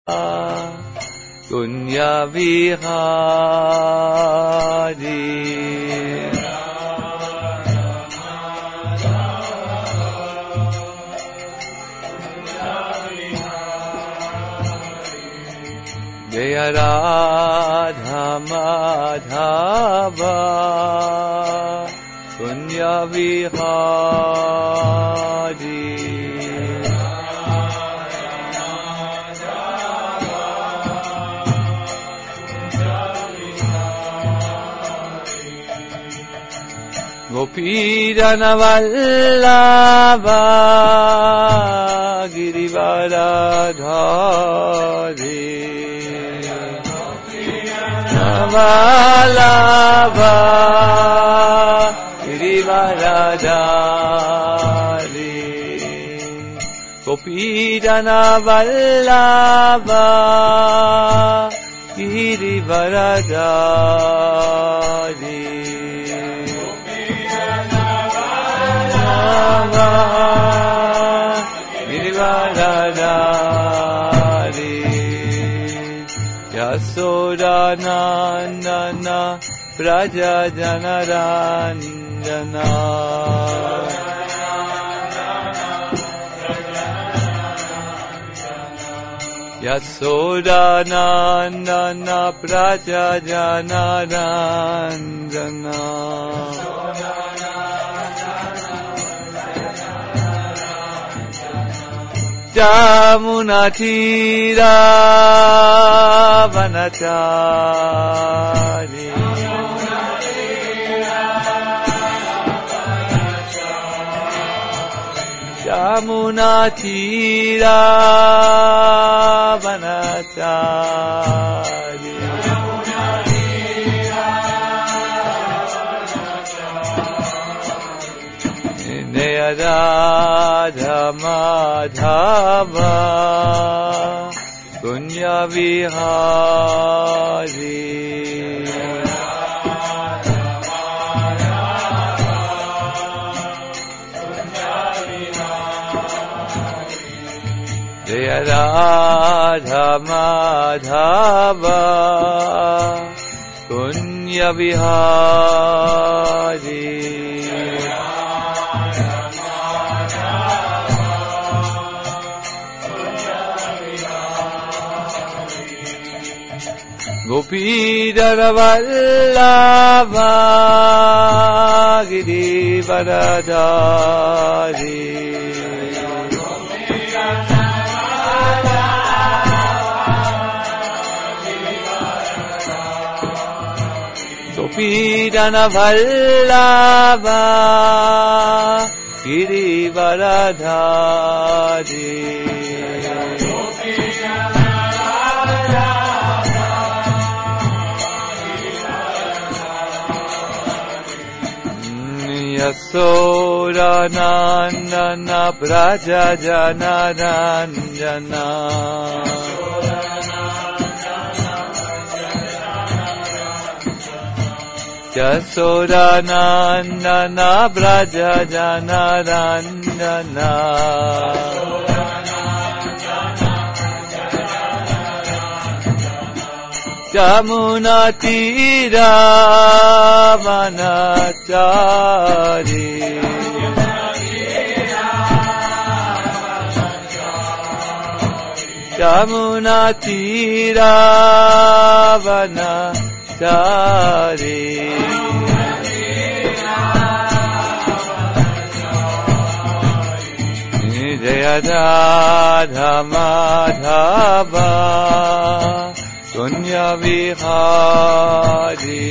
Punya Vihari Jaya Radha Madhava Punya Vihari Gopidana Vallabha Girivaradhari Vallabha Girivaradhari Gopidana Vallabha Girivaradhari Girivaradhari Yasodanandana Praja Janaranjana Yasodanandana Praja Janaranjana Jamuna Tira Vanachari Jamuna Tira Vanachari Jaya Radha Madhava Punya Vihari Jaya Radha Madhava Punya Vihari Gopidana Vallabha Girivaradhari Gopidana Vallabha Girivaradhari Yasodanandana Praja Janaranjana Yasodanandana Praja Janaranjana Jamuna Tira Vanachari Jamuna Tira Vanachari Jaya Radha Madhava Punya Vihari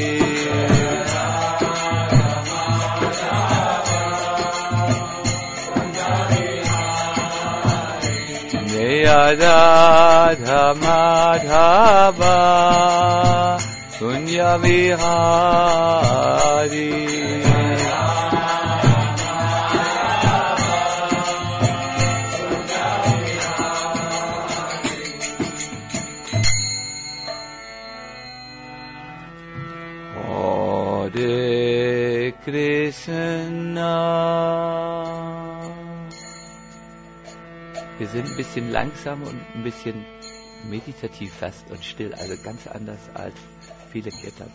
Jaya Radha Madhava Punya Vihari Hare Krishna. Wir sind ein bisschen langsam und ein bisschen meditativ fast und still, also ganz anders als viele Kirtans.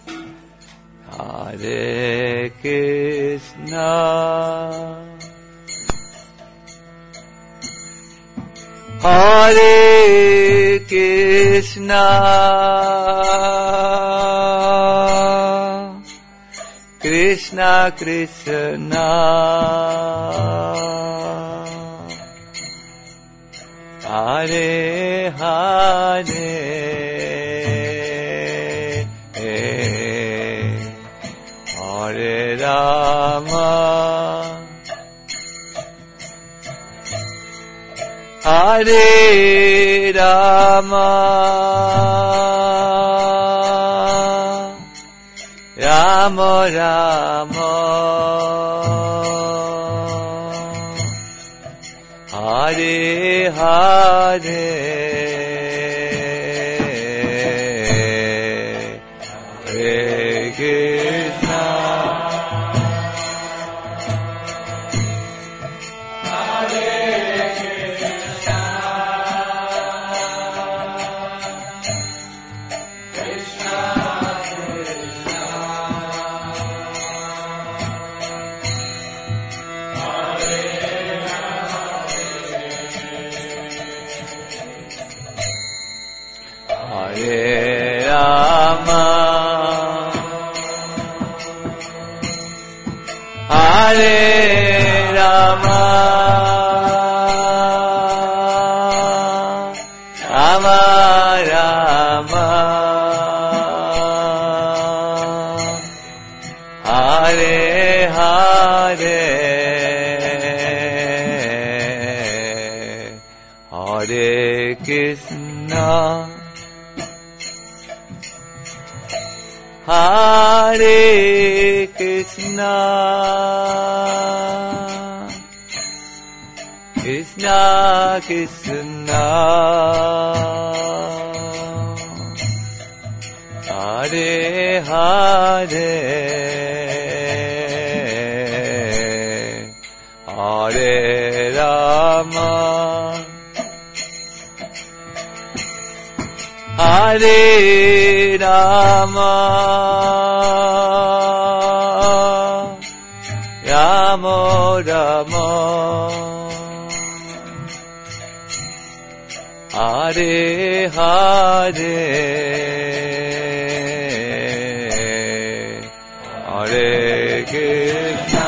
Hare Krishna, Hare Krishna, Krishna Krishna, Hare Hare, Hare Rama, Hare Rama, Rama Rama, Hare Hare, Hare Krishna, Hare Rama, Hare Rama, Rama Rama, Hare Hare, Hare Krishna, Hare Krishna, Krishna Krishna, Hare Hare, Hare Rama, Hare Rama, Rama Rama, Hare Hare, Hare Krishna,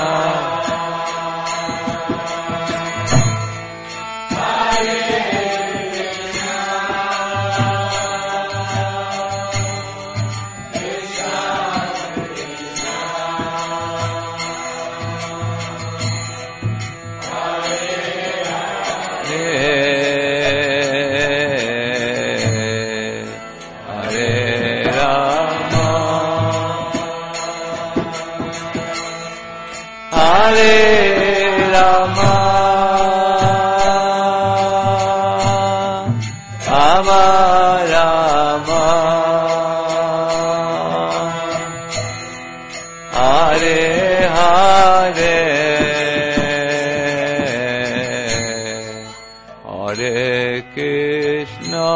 Hare Rama, Rama Rama, Hare Hare, Hare Krishna,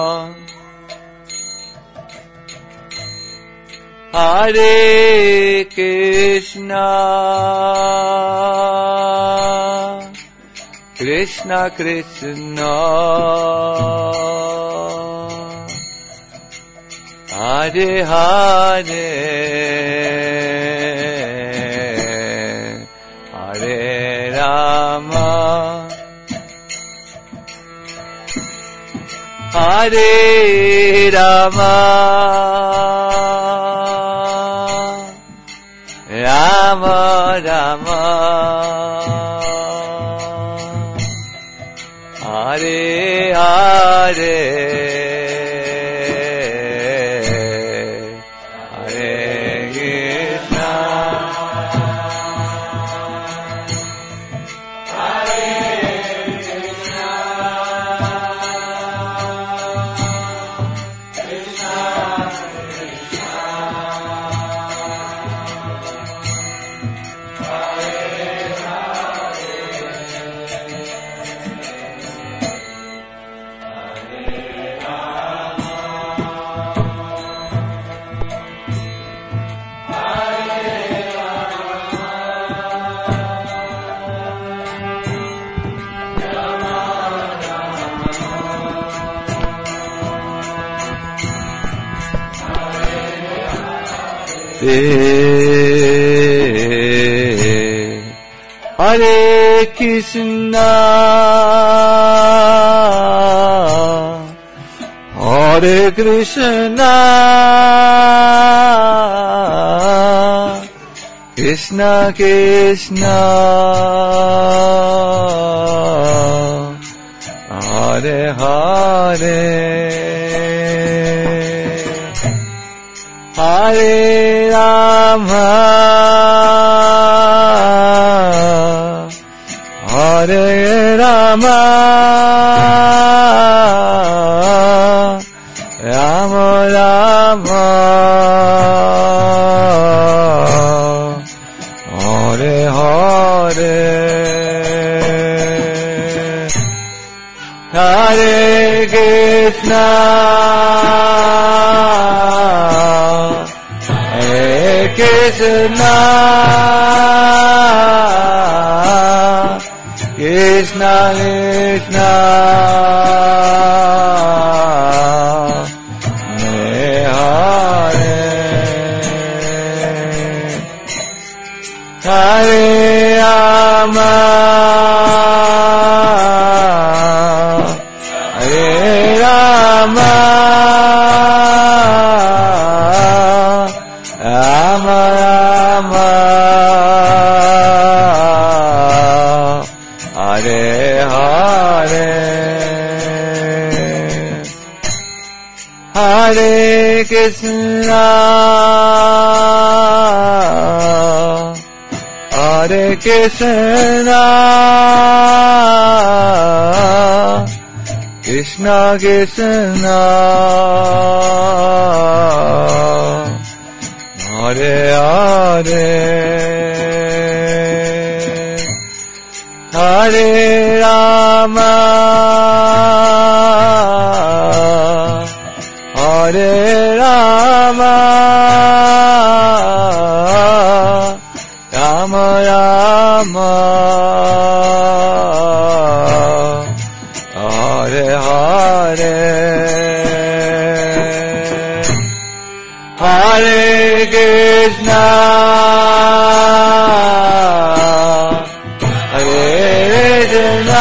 Hare Krishna, Krishna Krishna, Hare Hare, Hare Rama, Hare Rama, Rama Rama, Hare Hare, Hare Krishna, Hare Krishna, Krishna Krishna, Hare Hare, Hare Krishna, Hare Krishna, Krishna Krishna, Hare Hare, Hare Rama, Hare Rama, Rama Rama, Hare Hare, Hare Krishna, Hare Krishna, Krishna Krishna, Hare Hare, Hare Rama, Hare Rama, Rama Rama, Hare Hare, Hare Krishna, Hare Krishna, Krishna Krishna, Hare Hare, Hare Rama, Hare Rama, Rama Rama, Hare Hare, Hare Krishna, Hare Krishna,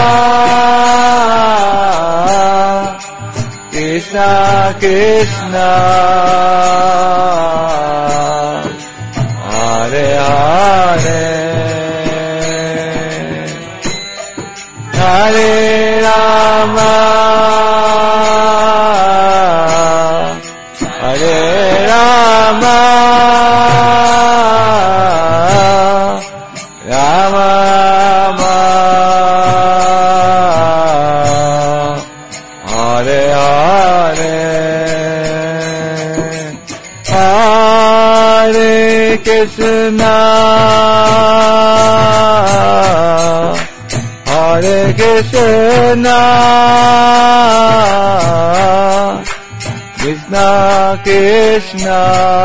Krishna Krishna, Hare Hare, Hare Rama, Hare Rama, Rama Rama, Hare Hare, Hare Krishna, Hare Krishna, Krishna Krishna,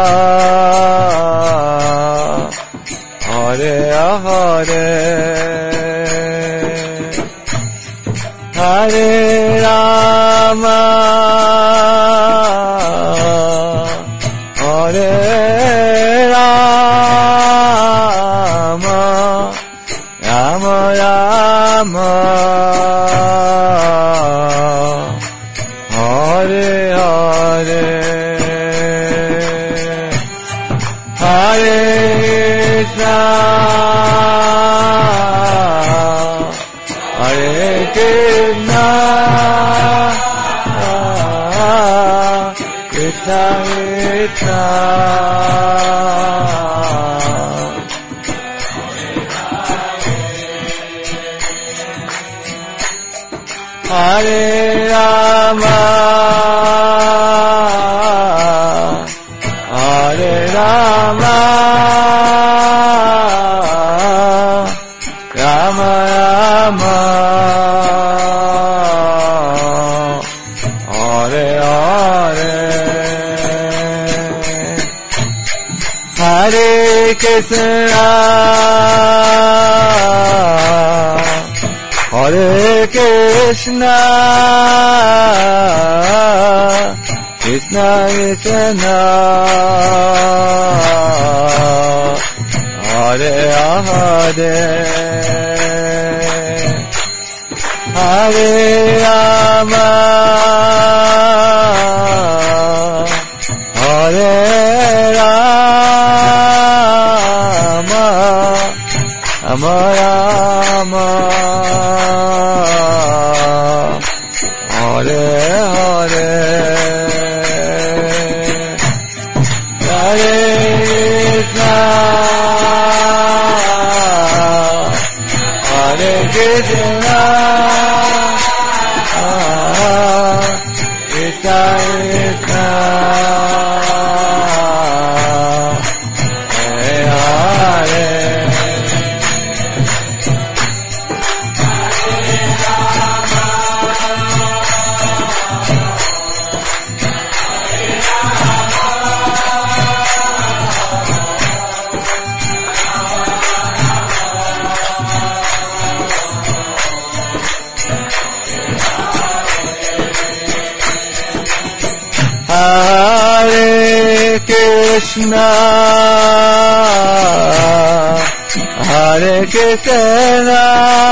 Hare Hare, Hare Rama, Hare Rama, Rama Rama, Hare Hare, Hare Krishna, Hare Krishna, Krishna Krishna, Hare Rama, Hare Rama, Rama Rama, Hare Hare, Hare Krishna, Hare Krishna, Krishna Krishna Hare Hare Hare Rama Hare Rama Rama Rama Hare Hare Hare Krishna Hare Krishna Krishna Krishna Hare Hare Hare Krishna Hare Krishna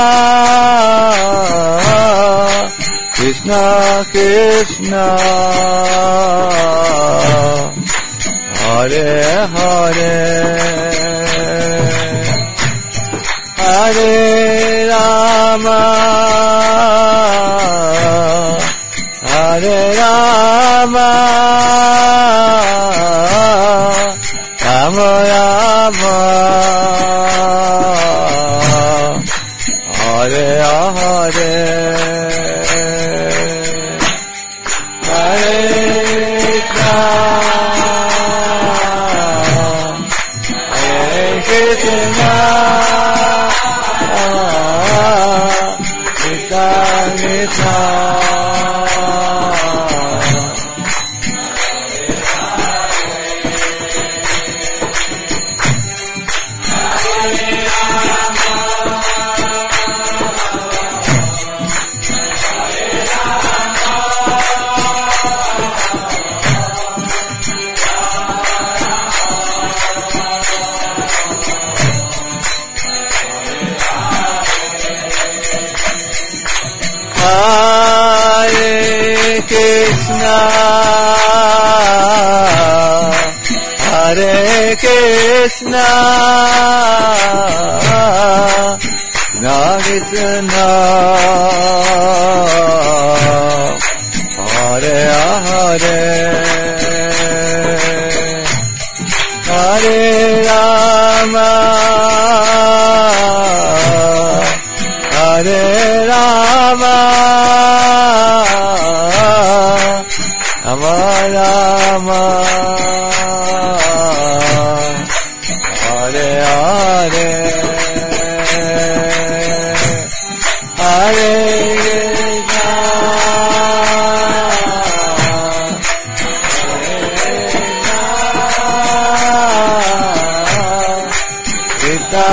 Krishna Krishna Hare Hare Hare Rama Hare Rama Rama Rama Hare Hare Hare Krishna Krishna Krishna Hare Krishna Hare Krishna Krishna Hare Hare Hare Rama Hare Rama Rama Rama Hare Hare Hare Krishna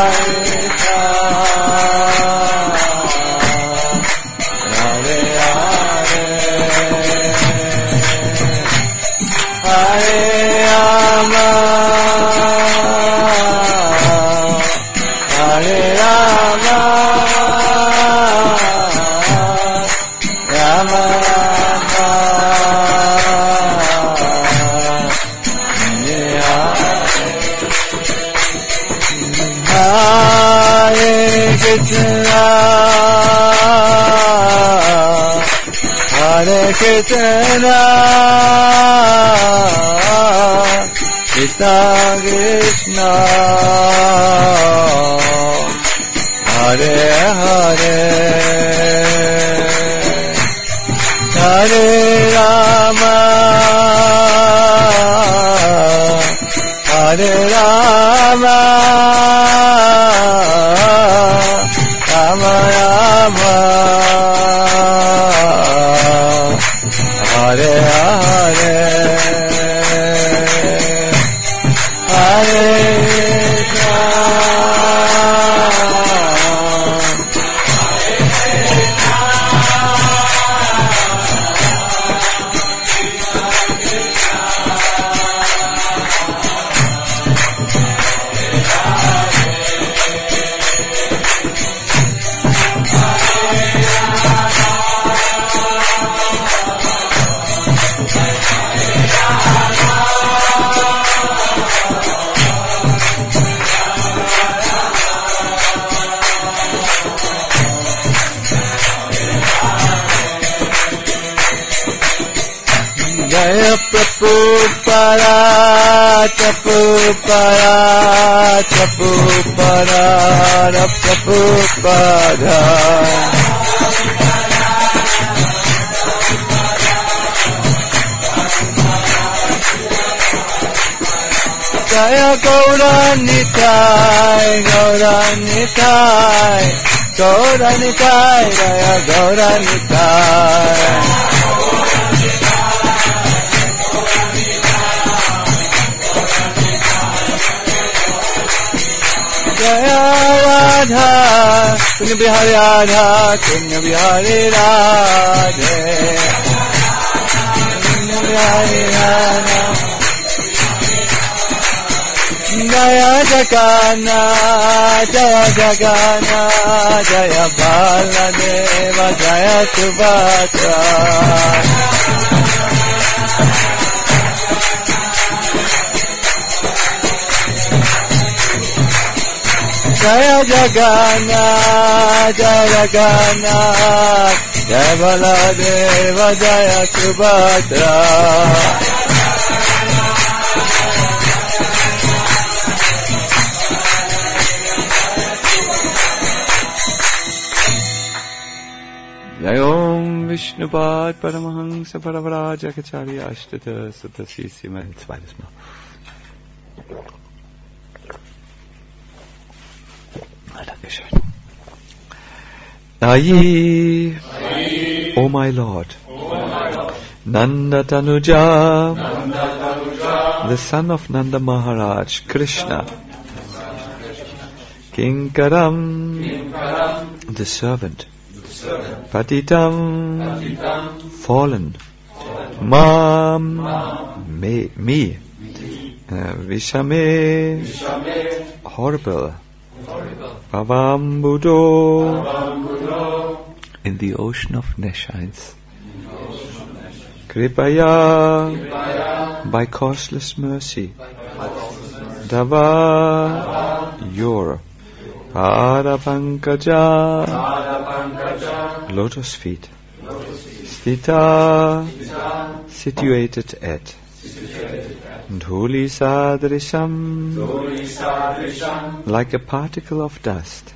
Hare Krishna Krishna Krishna Hare Hare Hare Rama Hare Rama Rama Rama Hare Hare Hare Krishna Jaya Prabhupada, Prabhupada, Prabhupada, Prabhupada. Jaya Gauranitai, Gauranitai, Gauranitai, Jaya Gauranitai. Jaya Radha, Kunya Bihari Radha, Kunya Bihari Radhe, Kunya Bihari Radha. Jaya Jagannath, Jaya Jagannath, Jaya Baladeva, Jaya Subhadra. Jaya Jagannath, Jaya Jagannath, Jaya Baladeva, Jaya Subhadra. Jayom Vishnupad Paramahansa Paravaraja Kacharya Ashtata Sutasi Sima. Zweites Mal. Dankeschön. Ayi, O my Lord, Nanda Tanuja, the son of Nanda Maharaj, Krishna, Kinkaram, the servant, Patitam, fallen, Mam, me, Vishame, horrible, Bhavambudo, in the ocean of nescience, Kripaya, by causeless mercy, Dava, your Padapankaja, lotus feet, Stita, situated at, Dhuli Sadrisham, like a particle of dust,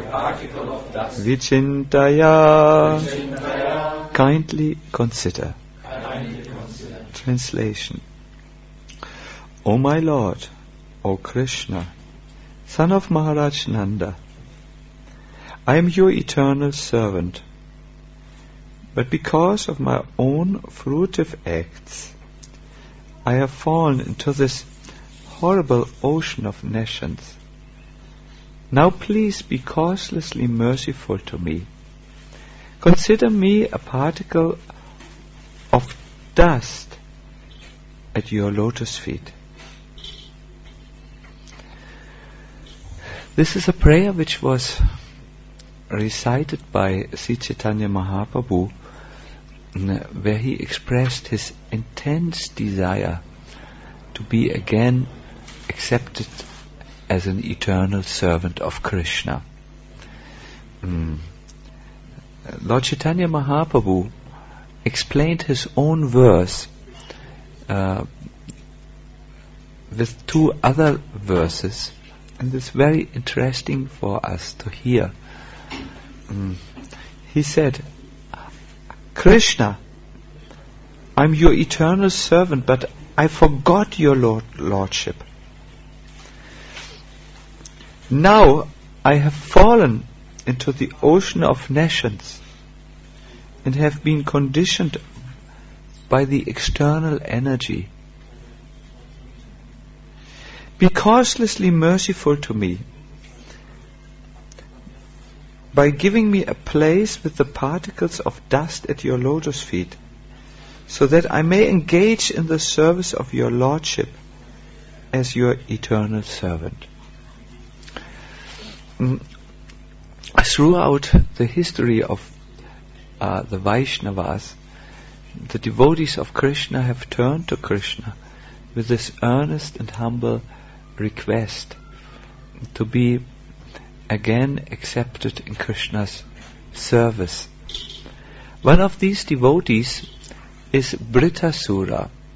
Vichintaya, kindly consider. Translation. O my Lord, O Krishna, son of Maharaj Nanda, I am your eternal servant, but because of my own fruitive acts, I have fallen into this horrible ocean of nescience. Now please be causelessly merciful to me. Consider me a particle of dust at your lotus feet. This is a prayer which was recited by Sri Chaitanya Mahaprabhu, where he expressed his intense desire to be again accepted as an eternal servant of Krishna. Lord Chaitanya Mahaprabhu explained his own verse with two other verses, and it's very interesting for us to hear. He said, Krishna, I'm your eternal servant, but I forgot your lordship. Now I have fallen into the ocean of nescience and have been conditioned by the external energy. Be causelessly merciful to me by giving me a place with the particles of dust at your lotus feet, so that I may engage in the service of your lordship as your eternal servant. Throughout the history of the Vaishnavas, the devotees of Krishna have turned to Krishna with this earnest and humble request to be again accepted in Krishna's service. One of these devotees is Brittasura,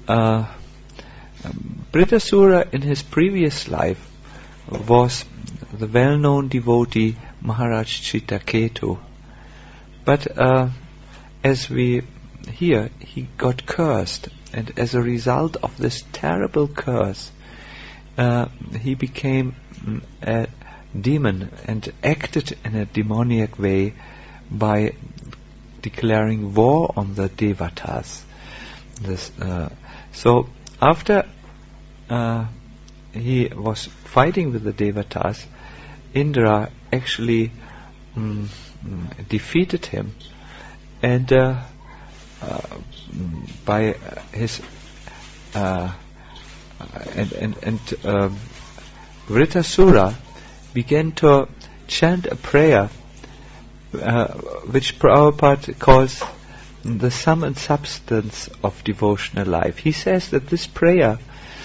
Britasura in his previous life was the well-known devotee Maharaj Chitraketu. But as we hear, he got cursed, and as a result of this terrible curse, he became a demon and acted in a demoniac way by declaring war on the Devatas. So after he was fighting with the Devatas, Indra actually defeated him, and by his Vritasura began to chant a prayer which Prabhupada calls the sum and substance of devotional life. He says that this prayer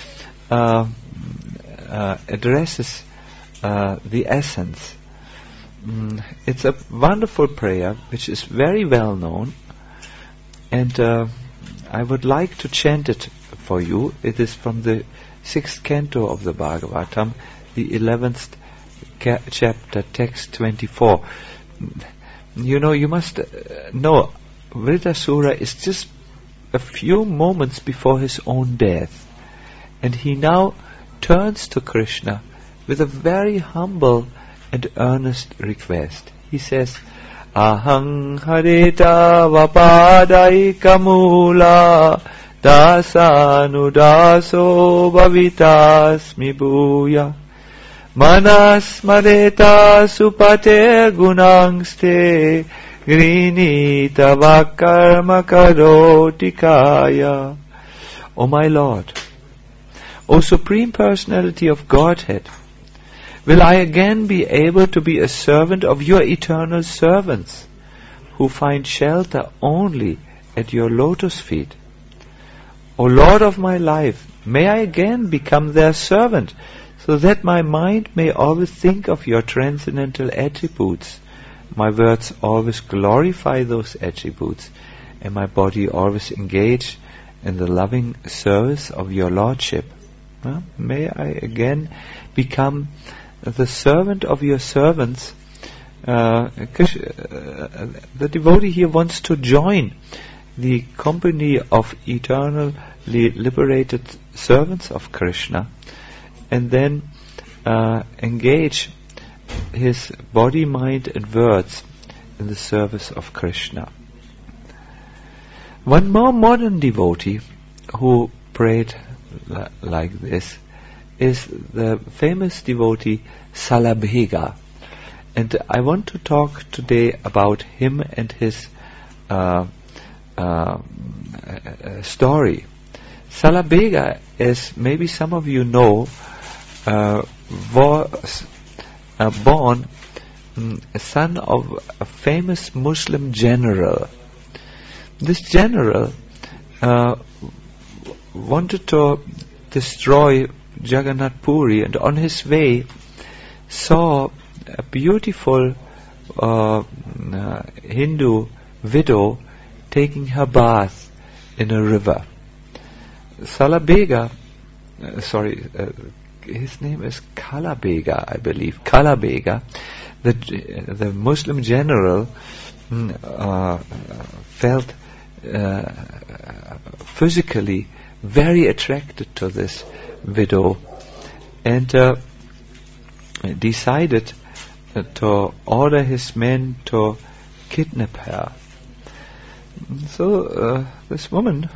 addresses the essence. It's a wonderful prayer which is very well known, and I would like to chant it for you. It is from the 6th canto of the Bhagavatam, the 11th chapter, text 24. You must know, Vritasura is just a few moments before his own death, and he now turns to Krishna with a very humble and earnest request. He says, Ahang harita vapadai kamula dasanudaso bhavitasmi bhuya manas mareta supate gunangste grinita vakarma karotikaya. O my Lord, O Supreme Personality of Godhead, will I again be able to be a servant of your eternal servants, who find shelter only at your lotus feet? O Lord of my life, may I again become their servant, so that my mind may always think of your transcendental attributes, my words always glorify those attributes, and my body always engage in the loving service of your Lordship. May I again become the servant of your servants. The devotee here wants to join the company of eternally liberated servants of Krishna, and then engage his body, mind and words in the service of Krishna. One more modern devotee who prayed like this is the famous devotee Salabhega, and I want to talk today about him and his story. Salabhega, as maybe some of you know, was born a son of a famous Muslim general. This general wanted to destroy Jagannath Puri, and on his way saw a beautiful Hindu widow taking her bath in a river. Salabhega, his name is Kalabhega, I believe. Kalabhega, the Muslim general, felt physically very attracted to this widow, and decided to order his men to kidnap her. So this woman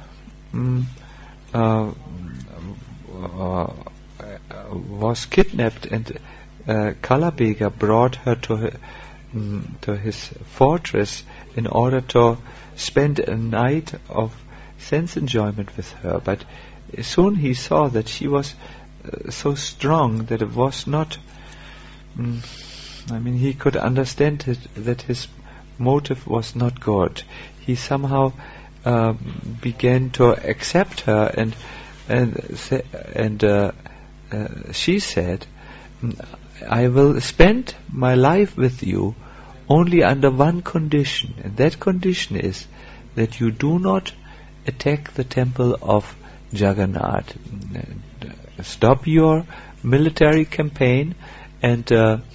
was kidnapped, and Kalabhega brought her to his fortress in order to spend a night of sense enjoyment with her. But soon he saw that she was so strong that it was not, he could understand that his motive was not good. He somehow began to accept her, and she said, I will spend my life with you only under one condition, and that condition is that you do not attack the temple of Jagannath. Stop your military campaign and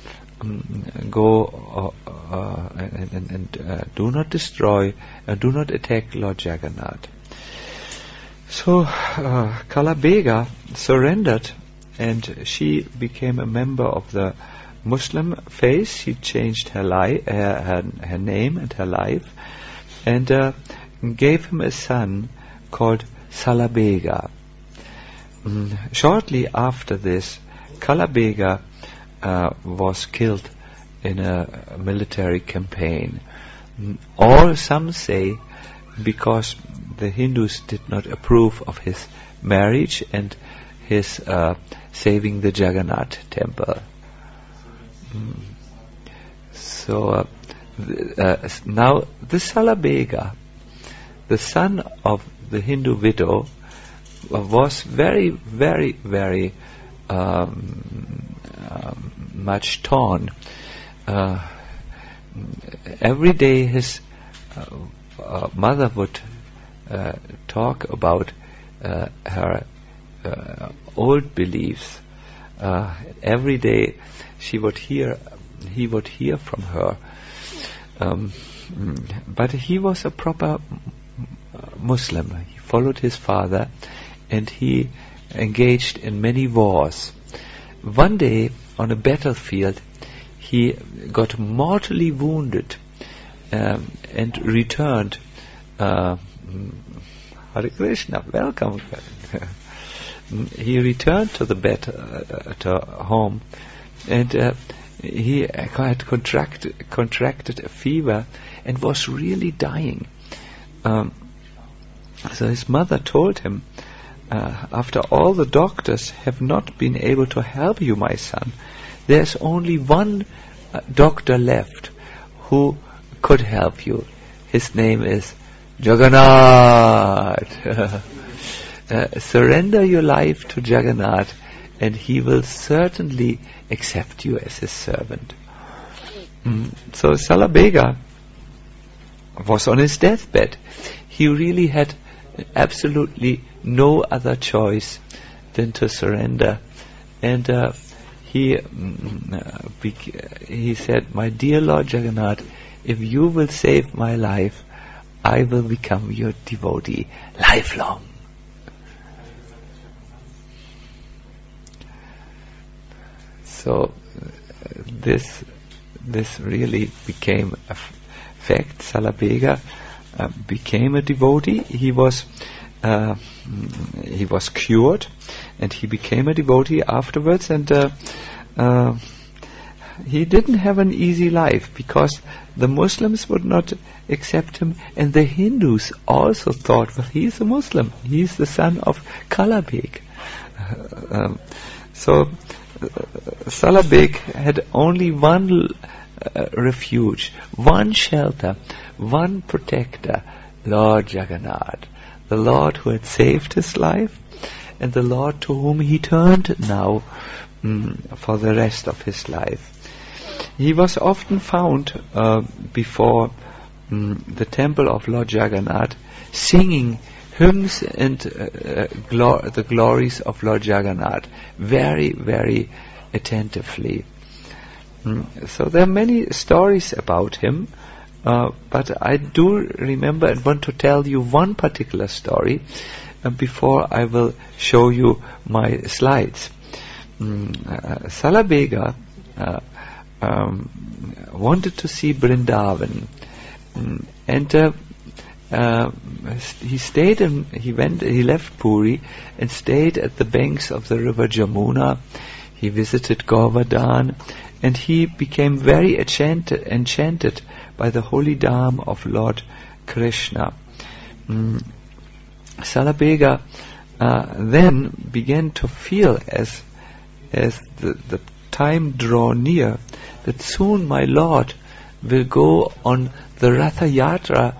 go and do not destroy, do not attack Lord Jagannath. So Kalabega surrendered, and she became a member of the Muslim faith. She changed her name and her life, and gave him a son called Salabega. Shortly after this, Kalabega was killed in a military campaign. Or some say because the Hindus did not approve of his marriage and his saving the Jagannath temple. So now the Salabega, the son of the Hindu widow, was very, very, very much torn. Every day his mother would talk about her old beliefs. Every day he would hear from her. But he was a proper Muslim. He followed his father, and he engaged in many wars. One day on a battlefield he got mortally wounded and returned. Hare Krishna, welcome. He returned to the to home, and he had contracted a fever and was really dying. So his mother told him, after all the doctors have not been able to help you, my son, there's only one doctor left who could help you. His name is Jagannath. Surrender your life to Jagannath, and he will certainly accept you as his servant. So Salabega was on his deathbed. He really had absolutely no other choice than to surrender, and he said, "My dear Lord Jagannath, if you will save my life, I will become your devotee lifelong." So this really became a fact. Salabega became a devotee. He was cured, and he became a devotee afterwards. And he didn't have an easy life, because the Muslims would not accept him, and the Hindus also thought, well, he's a Muslim, he's the son of Kalabeg. So Salabeg had only one refuge, one shelter, one protector, Lord Jagannath, the Lord who had saved his life, and the Lord to whom he turned now for the rest of his life. He was often found before the temple of Lord Jagannath, singing hymns and the glories of Lord Jagannath very, very attentively. So there are many stories about him, but I do remember and want to tell you one particular story before I will show you my slides. Salabega wanted to see Vrindavan, and he left Puri and stayed at the banks of the river Jamuna. He visited Govardhan, and he became very enchanted by the holy Dham of Lord Krishna. Salabega then began to feel, as the time drew near, that soon my Lord will go on the Ratha Yatra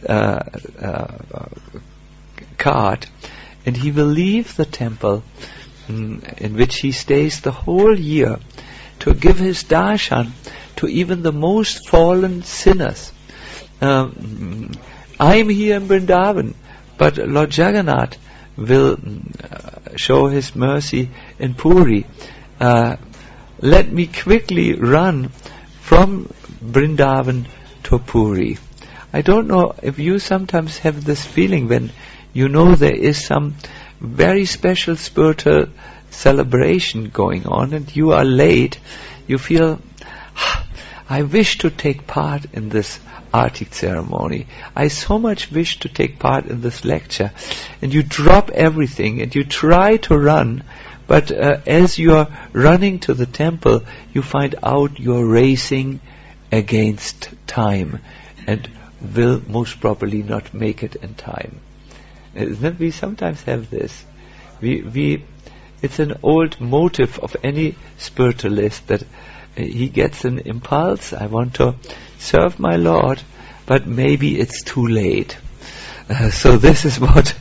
cart, and he will leave the temple in which he stays the whole year to give his darshan to even the most fallen sinners. I am here in Vrindavan, but Lord Jagannath will show his mercy in Puri. Let me quickly run from Vrindavan to Puri. I don't know if you sometimes have this feeling when you know there is some very special spiritual celebration going on and you are late. You feel, I wish to take part in this Artik ceremony. I so much wish to take part in this lecture. And you drop everything and you try to run, but as you are running to the temple, you find out you're racing against time and will most probably not make it in time. We sometimes have this. It's an old motive of any spiritualist that he gets an impulse, I want to serve my Lord, but maybe it's too late. So this is what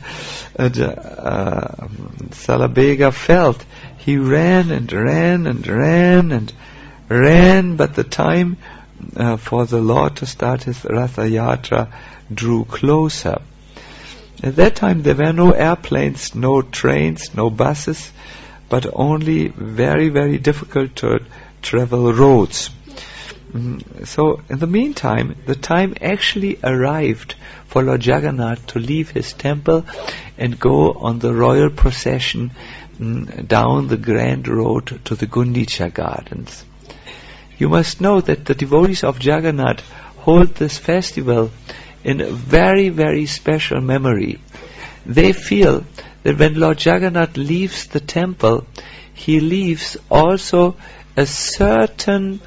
Salabhega felt. He ran and ran and ran and ran, but the time for the Lord to start his Ratha Yatra drew closer. At that time there were no airplanes, no trains, no buses, but only very, very difficult to travel roads. So in the meantime, the time actually arrived for Lord Jagannath to leave his temple and go on the royal procession down the grand road to the Gundicha gardens. You must know that the devotees of Jagannath hold this festival in a very, very special memory. They feel that when Lord Jagannath leaves the temple, he leaves also a certain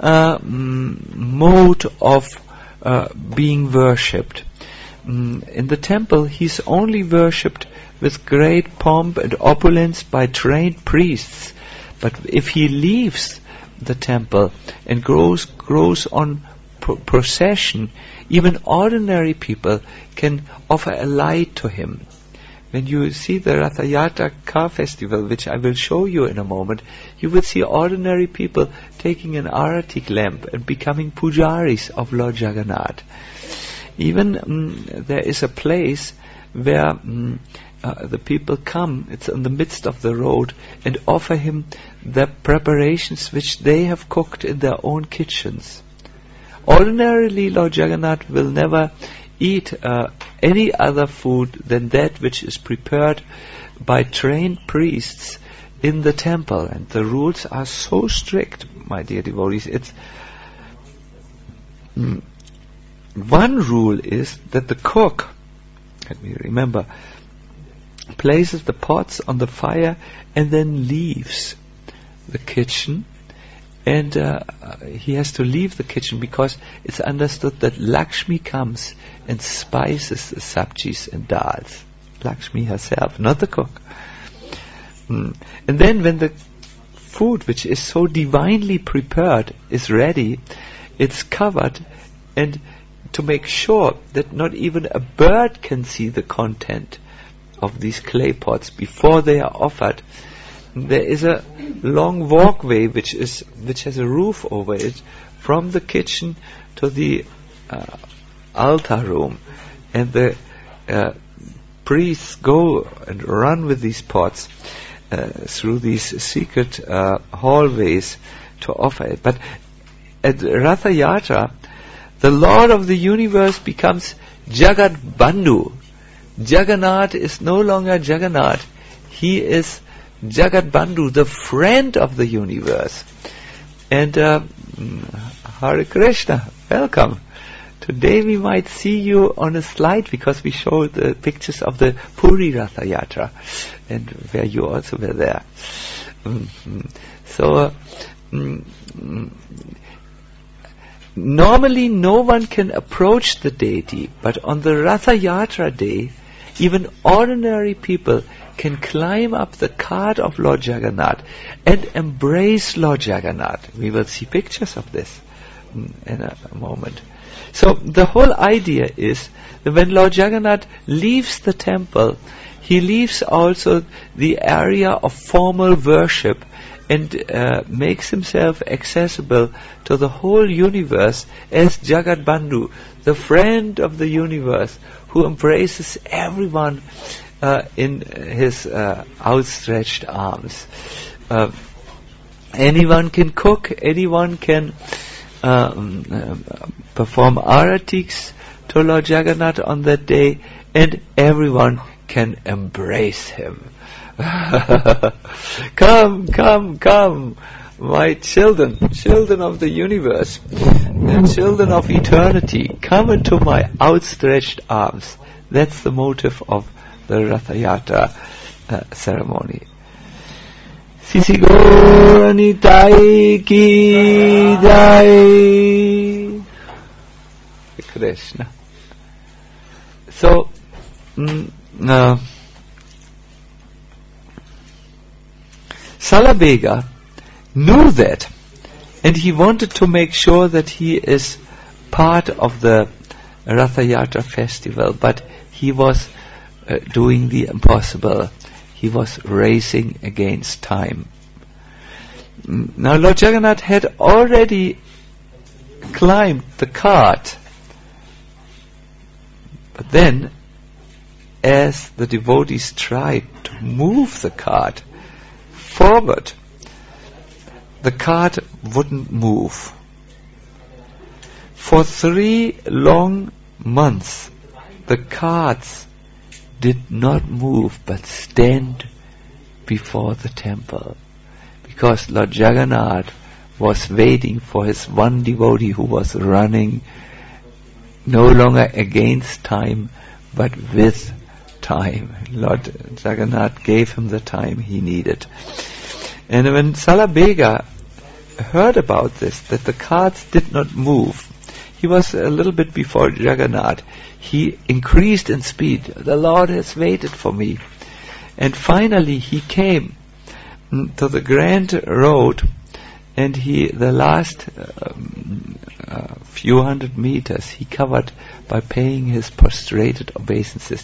mode of being worshipped. In the temple, he's only worshipped with great pomp and opulence by trained priests. But if he leaves the temple and goes on procession, even ordinary people can offer a light to him. When you see the Ratha Yatra car festival, which I will show you in a moment, you will see ordinary people taking an Aratik lamp and becoming pujaris of Lord Jagannath. Even there is a place where the people come, it's in the midst of the road, and offer him the preparations which they have cooked in their own kitchens. Ordinarily, Lord Jagannath will never eat any other food than that which is prepared by trained priests in the temple. And the rules are so strict, my dear devotees. It's one rule is that the cook, let me remember, places the pots on the fire and then leaves the kitchen. And he has to leave the kitchen because it's understood that Lakshmi comes and spices the sabjis and dals. Lakshmi herself, not the cook. And then when the food, which is so divinely prepared, is ready, it's covered, and to make sure that not even a bird can see the content of these clay pots before they are offered, there is a long walkway which has a roof over it from the kitchen to the altar room, and the priests go and run with these pots through these secret hallways to offer it. But at Ratha Yatra, the Lord of the universe becomes Jagat Bandhu. Jagannath is no longer Jagannath. He is Jagat Bandhu, the friend of the universe. And Hare Krishna, welcome. Today we might see you on a slide because we showed the pictures of the Puri Ratha Yatra, and where you also were there. So normally no one can approach the deity, but on the Ratha Yatra day, even ordinary people can climb up the cart of Lord Jagannath and embrace Lord Jagannath. We will see pictures of this in a moment. So the whole idea is that when Lord Jagannath leaves the temple, he leaves also the area of formal worship and makes himself accessible to the whole universe as Jagat Bandhu, the friend of the universe, who embraces everyone in his outstretched arms. Anyone can cook, anyone can perform aratiks to Lord Jagannath on that day, and everyone can embrace him. Come, come, come, my children of the universe, children of eternity, come into my outstretched arms. That's the motive of the Ratha Yatra ceremony. Sisi Gaura Nitai ki jai. Krishna. So, Salabhega knew that, and he wanted to make sure that he is part of the Ratha Yatra festival, but he was doing the impossible. He was racing against time. Now Lord Jagannath had already climbed the cart, but then as the devotees tried to move the cart forward, the cart wouldn't move. For 3 long months, the carts did not move but stand before the temple, because Lord Jagannath was waiting for his one devotee who was running no longer against time but with time. Lord Jagannath gave him the time he needed. And when Salabhega heard about this, that the carts did not move, he was a little bit before Jagannath. He increased in speed. The Lord has waited for me. And finally he came to the grand road, and the last few hundred meters he covered by paying his prostrated obeisances.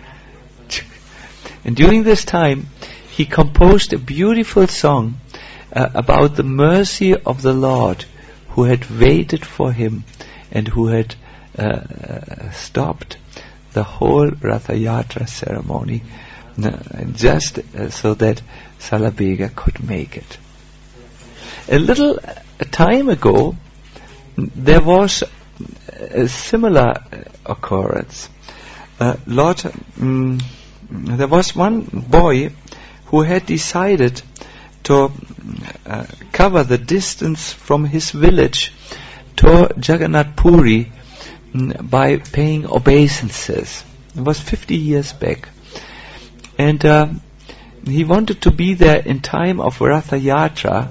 And during this time he composed a beautiful song about the mercy of the Lord, who had waited for him and who had stopped the whole Ratha Yatra ceremony just so that Salabhega could make it. A little time ago there was a similar occurrence. There was one boy who had decided to cover the distance from his village to Jagannath Puri by paying obeisances. It was 50 years back. And he wanted to be there in time of Ratha Yatra.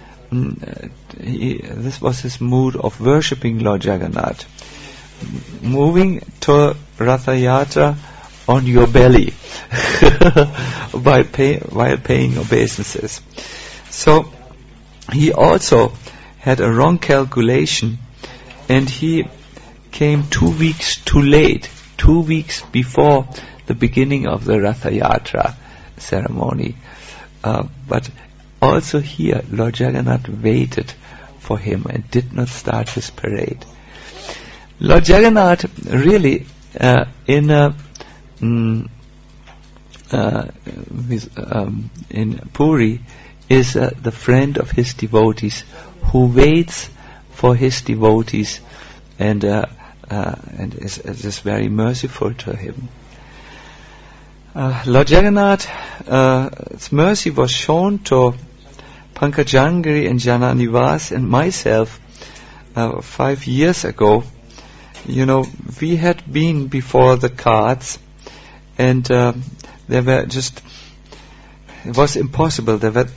This was his mood of worshipping Lord Jagannath. Moving to Ratha Yatra on your belly while paying obeisances. So he also had a wrong calculation, and he came 2 weeks too late, 2 weeks before the beginning of the Ratha Yatra ceremony. But also here Lord Jagannath waited for him and did not start his parade. Lord Jagannath really in Puri is the friend of his devotees, who waits for his devotees and is very merciful to him. Lord Jagannath's mercy was shown to Pankajangiri and Jananivas and myself 5 years ago. We had been before the carts, and there were it was impossible. There were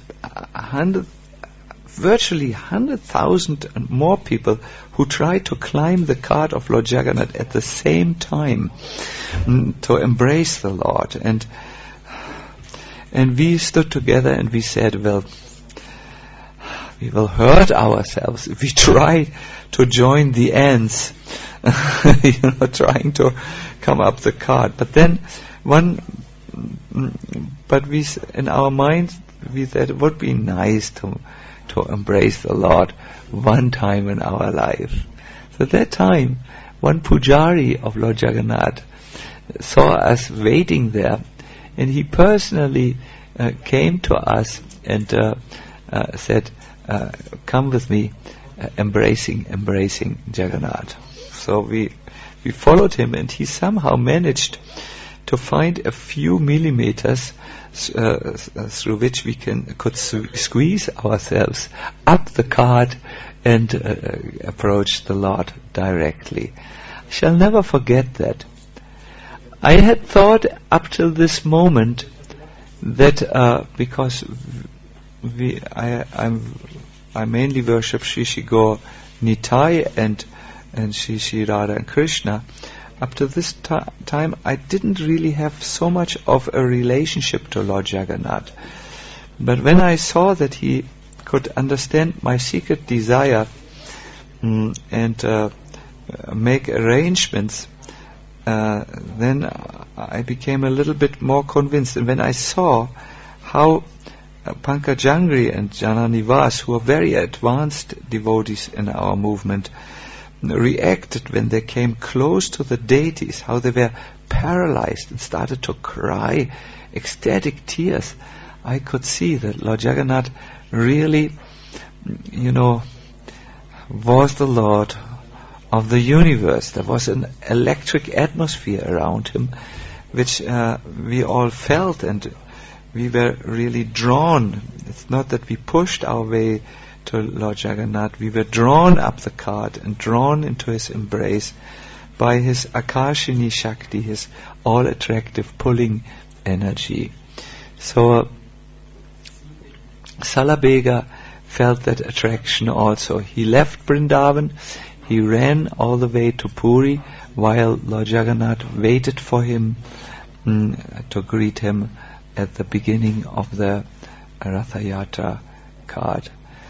virtually 100,000 and more people who tried to climb the cart of Lord Jagannath at the same time to embrace the Lord. And we stood together and we said, well, we will hurt ourselves if we try to join the ants, trying to come up the cart. But then in our minds we said it would be nice to embrace the Lord one time in our life. So that time, one pujari of Lord Jagannath saw us waiting there, and he personally came to us and said, come with me, embracing Jagannath. So we followed him, and he somehow managed to find a few millimeters through which we could squeeze ourselves up the cart and approach the Lord directly. I shall never forget that. I had thought up till this moment that because I mainly worship Sri Sri Gaur Nitai and Sri Sri Radha and Krishna. Up to this time, I didn't really have so much of a relationship to Lord Jagannath. But when I saw that he could understand my secret desire and make arrangements, then I became a little bit more convinced. And when I saw how Pankajangri and Jananivas, who are very advanced devotees in our movement, reacted when they came close to the deities, how they were paralyzed and started to cry ecstatic tears, I could see that Lord Jagannath really, was the Lord of the universe. There was an electric atmosphere around him, which we all felt, and we were really drawn. It's not that we pushed our way to Lord Jagannath, we were drawn up the cart and drawn into his embrace by his Akashini Shakti, his all-attractive pulling energy. So Salabhega felt that attraction also. He left Vrindavan, he ran all the way to Puri, while Lord Jagannath waited for him to greet him at the beginning of the Ratha Yatra cart.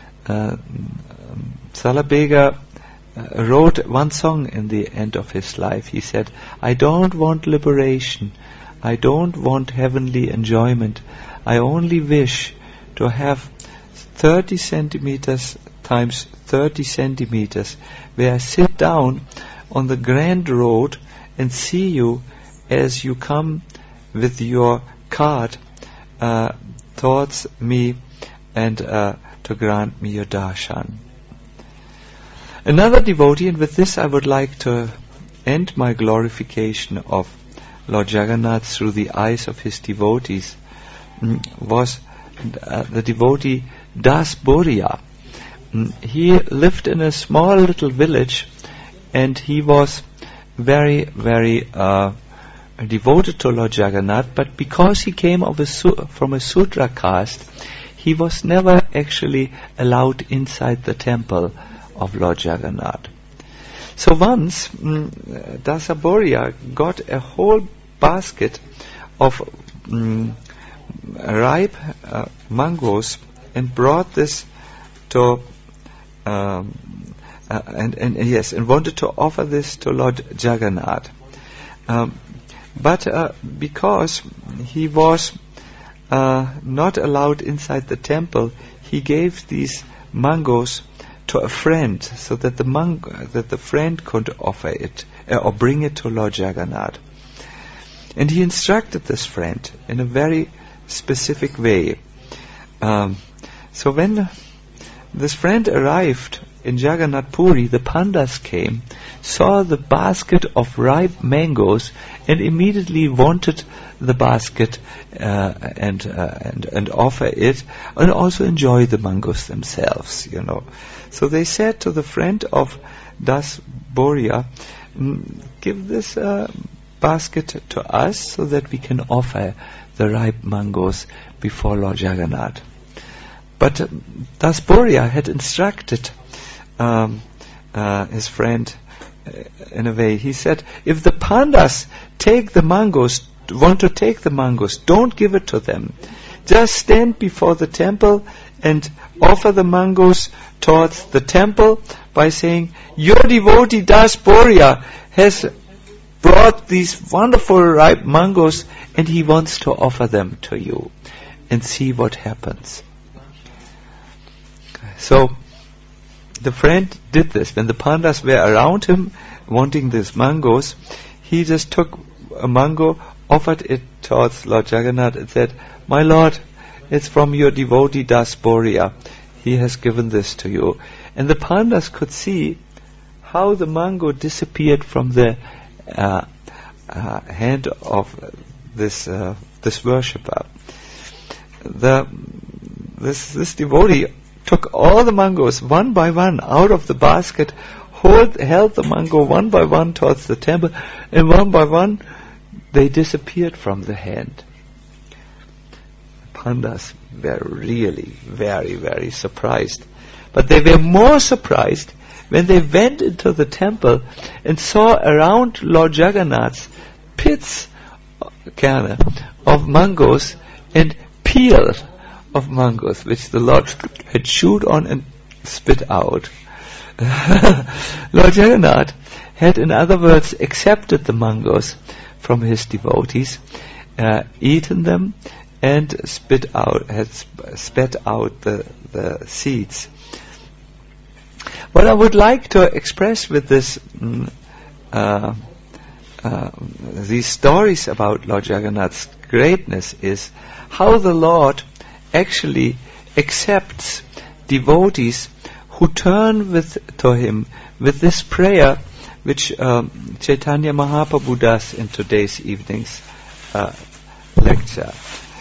Salabhega wrote one song in the end of his life. He said, I don't want liberation, I don't want heavenly enjoyment, I only wish to have 30 centimeters times 30 centimeters, where I sit down on the grand road and see you as you come with your cart towards me and to grant me your darshan. Another devotee, and with this I would like to end my glorification of Lord Jagannath through the eyes of his devotees, was the devotee Das Boriya. He lived in a small little village, and he was very, very devoted to Lord Jagannath, but because he came from a Sudra caste, he was never actually allowed inside the temple of Lord Jagannath. So once Dasa Boriya got a whole basket of ripe mangoes and brought this to and wanted to offer this to Lord Jagannath. But because he was not allowed inside the temple, he gave these mangoes to a friend, so that the friend could offer it or bring it to Lord Jagannath. And he instructed this friend in a very specific way. So when this friend arrived in Jagannath Puri, the Pandas came, saw the basket of ripe mangoes, and immediately wanted the basket and offer it, and also enjoy the mangoes themselves. So they said to the friend of Das Boriya, give this basket to us so that we can offer the ripe mangoes before Lord Jagannath. But Das Boriya had instructed his friend in a way. He said, if the Pandas want to take the mangoes, don't give it to them. Just stand before the temple and offer the mangoes towards the temple by saying, your devotee Das Boriya has brought these wonderful ripe mangoes and he wants to offer them to you, and see what happens. So the friend did this. When the Pandas were around him wanting these mangoes, he just took a mango, offered it towards Lord Jagannath and said, "My Lord, it's from your devotee Dasboria. He has given this to you." And the Pandas could see how the mango disappeared from the hand of this worshipper. This devotee took all the mangoes one by one out of the basket, held the mango one by one towards the temple, and one by one they disappeared from the hand. The Pandas were really very, very surprised. But they were more surprised when they went into the temple and saw around Lord Jagannath's pits of mangoes and peel of mangoes, which the Lord had chewed on and spit out. Lord Jagannath had, in other words, accepted the mangoes from his devotees, eaten them, and spat out the seeds. What I would like to express with this, these stories about Lord Jagannath's greatness is how the Lord actually accepts devotees who turn to Him with this prayer, which Chaitanya Mahaprabhu does in today's evening's lecture.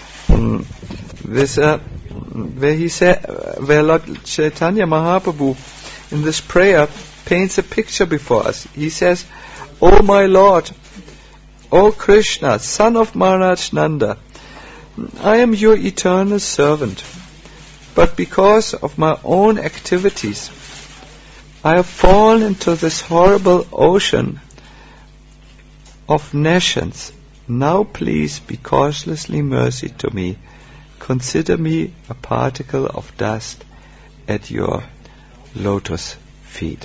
Where Lord Chaitanya Mahaprabhu in this prayer paints a picture before us. He says, "O my Lord, O Krishna, son of Maharaj Nanda, I am your eternal servant, but because of my own activities, I have fallen into this horrible ocean of nations. Now please be causelessly mercy to me. Consider me a particle of dust at your lotus feet."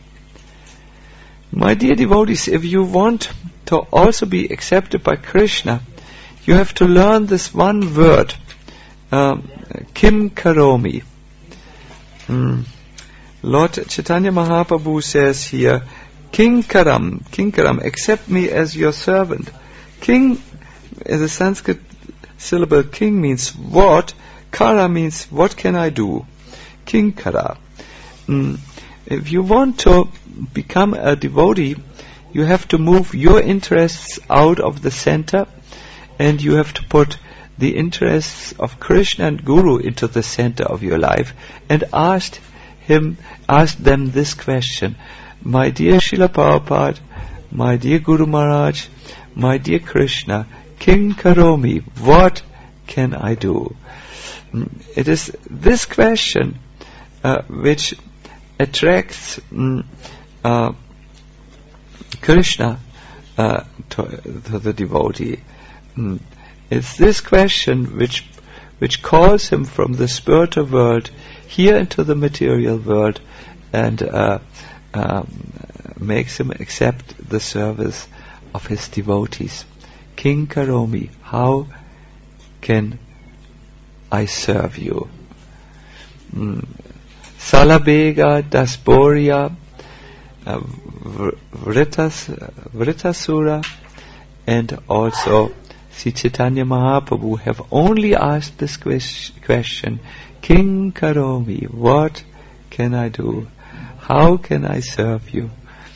My dear devotees, if you want to also be accepted by Krishna, you have to learn this one word, Kim Karomi. Lord Chaitanya Mahaprabhu says here, Kinkaram, accept me as your servant. King, as a Sanskrit syllable, king means what, kara means what can I do. Kinkara. If you want to become a devotee, you have to move your interests out of the center, and you have to put the interests of Krishna and Guru into the center of your life, and ask them this question: my dear Srila Prabhupada, my dear Guru Maharaj, my dear Krishna, King Karomi, what can I do? It is this question which attracts Krishna to the devotee. It's this question which calls him from the spiritual world here into the material world, and makes him accept the service of his devotees. King Karomi, how can I serve you? Salabega, Dasboria, Vritasura, and also Sri Chaitanya Mahaprabhu have only asked this question: King Karomi, what can I do? How can I serve you?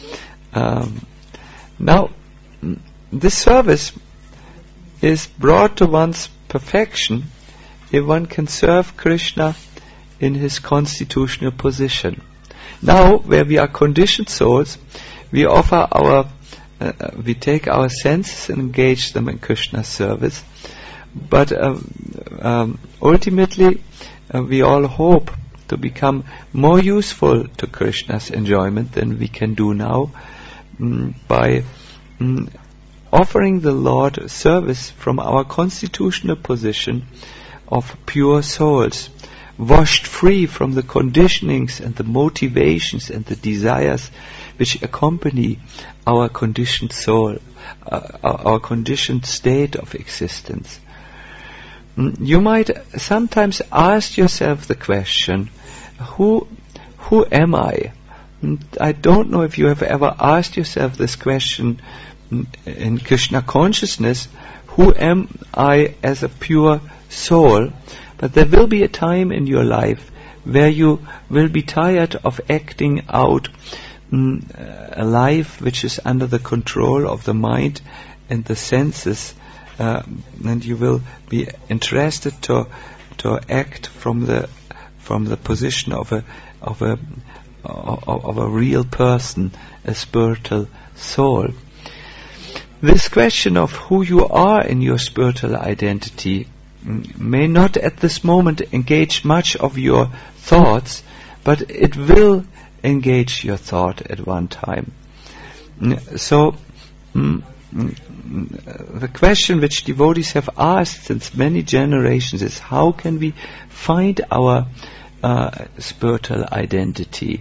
Now, this service is brought to one's perfection if one can serve Krishna in his constitutional position. Now, where we are conditioned souls, we we take our senses and engage them in Krishna's service. But ultimately, we all hope to become more useful to Krishna's enjoyment than we can do now, by offering the Lord service from our constitutional position of pure souls, washed free from the conditionings and the motivations and the desires which accompany our conditioned soul, our conditioned state of existence. You might sometimes ask yourself the question, who am I? I don't know if you have ever asked yourself this question in Krishna consciousness, who am I as a pure soul? But there will be a time in your life where you will be tired of acting out a life which is under the control of the mind and the senses, and you will be interested to act from the position of a real person, a spiritual soul. This question of who you are in your spiritual identity may not at this moment engage much of your thoughts, but it will engage your thought at one time. So the question which devotees have asked since many generations is, how can we find our spiritual identity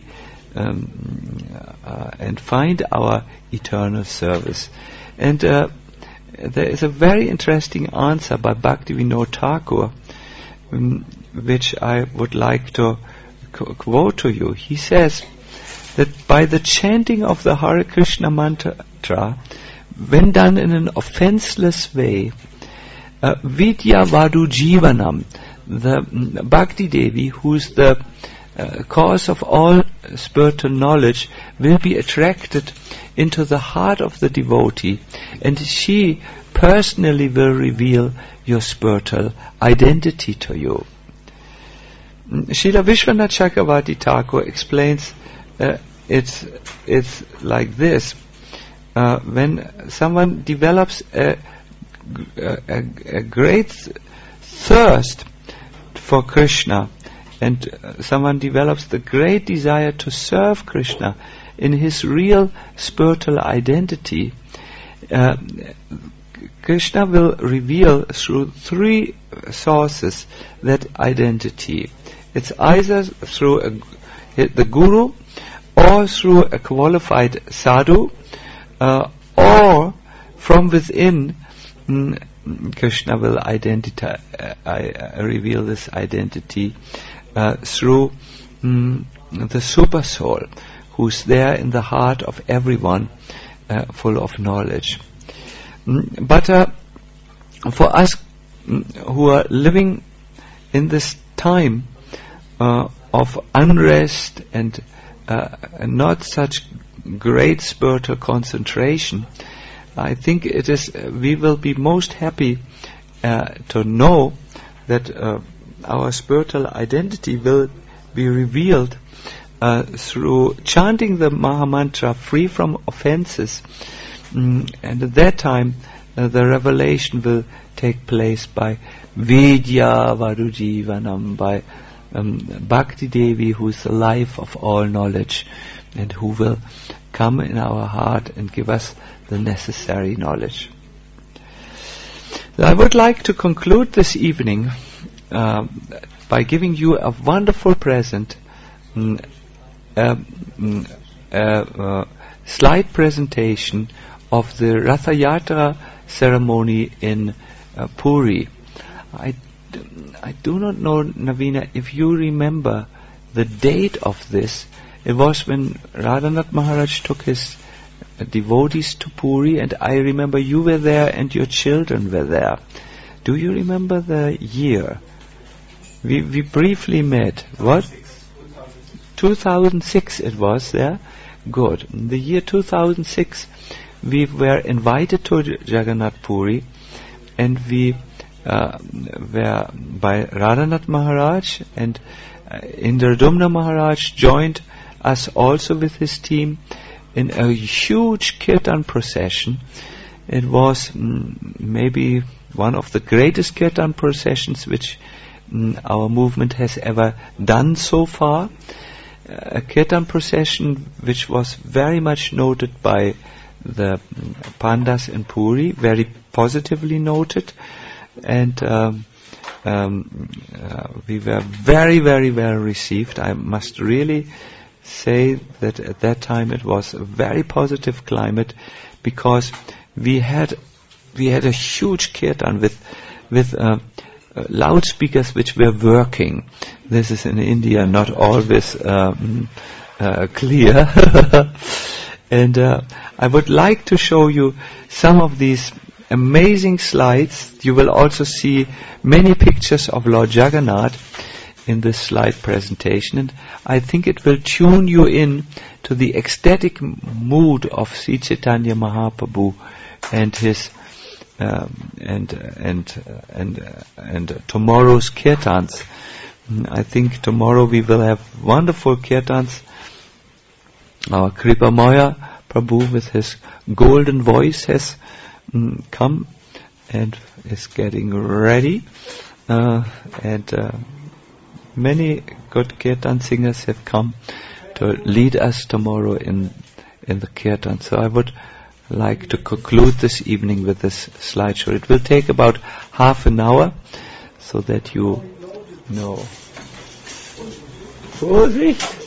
and find our eternal service? And there is a very interesting answer by Bhaktivinoda Thakur, which I would like to quote to you. He says that by the chanting of the Hare Krishna mantra, when done in an offenseless way, Vidya Vadu Jivanam, the Bhakti Devi, who is the cause of all spiritual knowledge, will be attracted into the heart of the devotee, and she personally will reveal your spiritual identity to you. Srila Vishwanath Chakravarti Thakur explains it's like this. When someone develops a great thirst for Krishna, and someone develops the great desire to serve Krishna in his real spiritual identity, Krishna will reveal through three sources that identity. It's either through the Guru, or through a qualified sadhu, or from within. Krishna will reveal this identity through the super soul, who's there in the heart of everyone, full of knowledge. But for us who are living in this time of unrest and not such great spiritual concentration, I think we will be most happy to know that our spiritual identity will be revealed through chanting the Mahamantra free from offenses, and at that time the revelation will take place by Vidya Vadu Jivanam, by Bhakti Devi, who is the life of all knowledge, and who will come in our heart and give us the necessary knowledge. I would like to conclude this evening by giving you a wonderful present, slide presentation of the Ratha Yatra ceremony in Puri. I do not know, Navina, if you remember the date of this. It was when Radhanath Maharaj took his devotees to Puri, and I remember you were there and your children were there. Do you remember the year? We briefly met. What? 2006 it was there? Good. In the year 2006 we were invited to Jagannath Puri, and we were by Radhanath Maharaj, and Indradumna Maharaj joined us also with his team in a huge kirtan procession. It was maybe one of the greatest kirtan processions which our movement has ever done so far. A kirtan procession which was very much noted by the Pandas in Puri, very positively noted, and we were very, very well received. I must really say that at that time it was a very positive climate, because we had a huge kirtan with loudspeakers which were working. This is in India not always clear. And I would like to show you some of these amazing slides. You will also see many pictures of Lord Jagannath in this slide presentation, and I think it will tune you in to the ecstatic mood of Sri Chaitanya Mahaprabhu and his and tomorrow's kirtans. I think tomorrow we will have wonderful kirtans. Our Kripamaya Prabhu with his golden voice has come and is getting ready, and many good kirtan singers have come to lead us tomorrow in the kirtan. So I would like to conclude this evening with this slideshow. It will take about half an hour, so that you know. Vorsicht!